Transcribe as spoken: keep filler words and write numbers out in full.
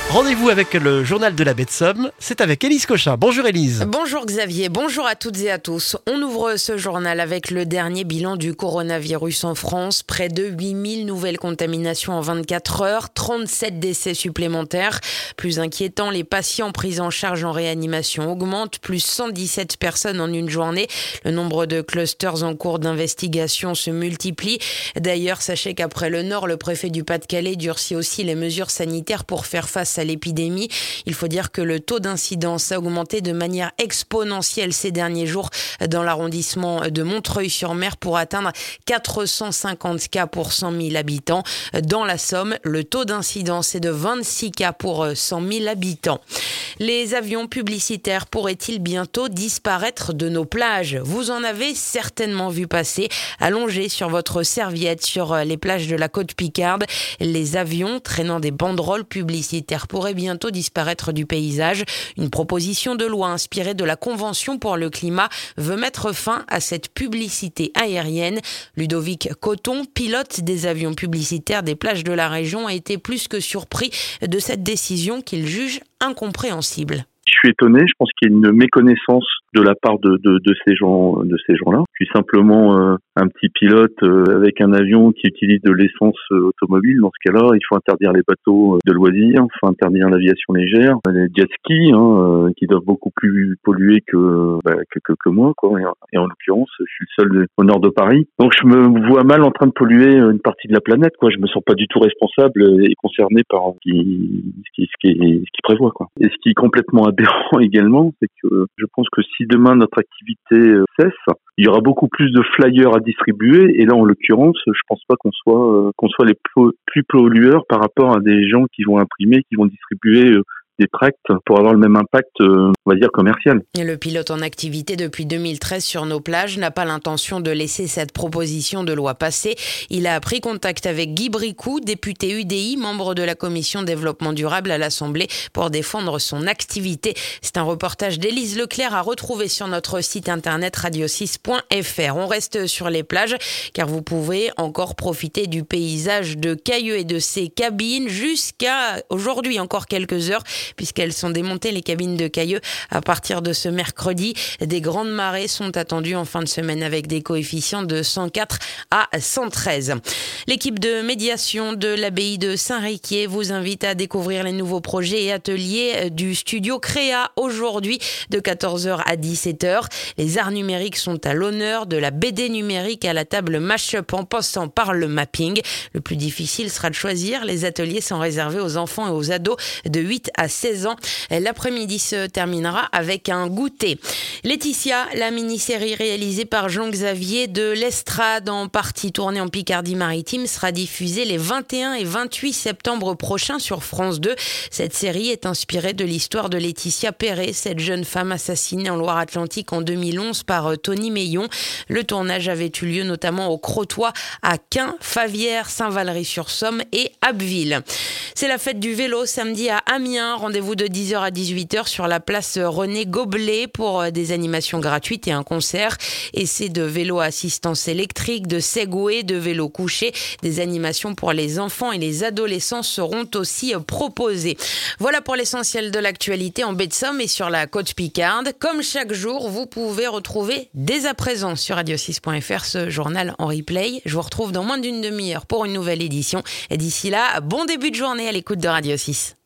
Rendez-vous avec le journal de la baie de Somme, c'est avec Élise Cochin. Bonjour Élise. Bonjour Xavier, bonjour à toutes et à tous. On ouvre ce journal avec le dernier bilan du coronavirus en France. Près de huit mille nouvelles contaminations en vingt-quatre heures, trente-sept décès supplémentaires. Plus inquiétant, les patients pris en charge en réanimation augmentent, plus cent dix-sept personnes en une journée. Le nombre de clusters en cours d'investigation se multiplie. D'ailleurs, sachez qu'après le Nord, le préfet du Pas-de-Calais durcit aussi les mesures sanitaires pour faire face à l'épidémie. Il faut dire que le taux d'incidence a augmenté de manière exponentielle ces derniers jours dans l'arrondissement de Montreuil-sur-Mer pour atteindre quatre cent cinquante cas pour cent mille habitants. Dans la Somme, le taux d'incidence est de vingt-six cas pour cent mille habitants. Les avions publicitaires pourraient-ils bientôt disparaître de nos plages ? Vous en avez certainement vu passer, allongés sur votre serviette sur les plages de la côte Picarde. Les avions traînant des banderoles publicitaires pourraient bientôt disparaître du paysage. Une proposition de loi inspirée de la Convention pour le climat veut mettre fin à cette publicité aérienne. Ludovic Coton, pilote des avions publicitaires des plages de la région, a été plus que surpris de cette décision qu'il juge incompréhensible. Je suis étonné, je pense qu'il y a une méconnaissance de la part de, de, de ces gens, de ces gens-là. Je suis simplement euh, un petit pilote euh, avec un avion qui utilise de l'essence euh, automobile. Dans ce cas-là, il faut interdire les bateaux euh, de loisirs, il faut interdire l'aviation légère, les jet skis, hein, euh, qui doivent beaucoup plus polluer que bah, que, que, que moi, quoi. Et, et en l'occurrence, je suis le seul au nord de Paris, donc je me vois mal en train de polluer une partie de la planète, quoi. Je me sens pas du tout responsable et concerné par ce qui, ce qui, ce qui, ce qui prévoit, quoi. Et ce qui est complètement aberrant également, c'est que je pense que si demain notre activité cesse, il y aura beaucoup plus de flyers à distribuer, et là en l'occurrence, je pense pas qu'on soit qu'on soit les plus pollueurs par rapport à des gens qui vont imprimer, qui vont distribuer des tracts pour avoir le même impact, euh, on va dire, commercial. Et le pilote en activité depuis deux mille treize sur nos plages n'a pas l'intention de laisser cette proposition de loi passer. Il a pris contact avec Guy Bricout, député U D I, membre de la commission développement durable à l'Assemblée, pour défendre son activité. C'est un reportage d'Élise Leclerc à retrouver sur notre site internet radio six point f r. On reste sur les plages car vous pouvez encore profiter du paysage de Cailleux et de ses cabines jusqu'à aujourd'hui encore quelques heures, puisqu'elles sont démontées, les cabines de Cailleux, à partir de ce mercredi. Des grandes marées sont attendues en fin de semaine avec des coefficients de cent quatre à cent treize. L'équipe de médiation de l'abbaye de Saint-Riquier vous invite à découvrir les nouveaux projets et ateliers du studio Créa aujourd'hui de quatorze heures à dix-sept heures. Les arts numériques sont à l'honneur, de la B D numérique à la table Mashup en passant par le mapping. Le plus difficile sera de choisir. Les ateliers sont réservés aux enfants et aux ados de huit à seize ans. L'après-midi se terminera avec un goûter. Laetitia, la mini-série réalisée par Jean-Xavier de l'Estrade, en partie tournée en Picardie-Maritime, sera diffusée les vingt et un et vingt-huit septembre prochains sur France deux. Cette série est inspirée de l'histoire de Laetitia Perret, cette jeune femme assassinée en Loire-Atlantique en deux mille onze par Tony Meillon. Le tournage avait eu lieu notamment au Crotoy, à Quin, Favières, Saint-Valery-sur-Somme et Abbeville. C'est la fête du vélo samedi à Amiens. Rendez-vous de dix heures à dix-huit heures sur la place René Goblet pour des animations gratuites et un concert. Essais de vélo à assistance électrique, de Segway, de vélo couché. Des animations pour les enfants et les adolescents seront aussi proposées. Voilà pour l'essentiel de l'actualité en baie de Somme et sur la côte Picarde. Comme chaque jour, vous pouvez retrouver dès à présent sur radio six point f r ce journal en replay. Je vous retrouve dans moins d'une demi-heure pour une nouvelle édition. Et d'ici là, bon début de journée à l'écoute de Radio six.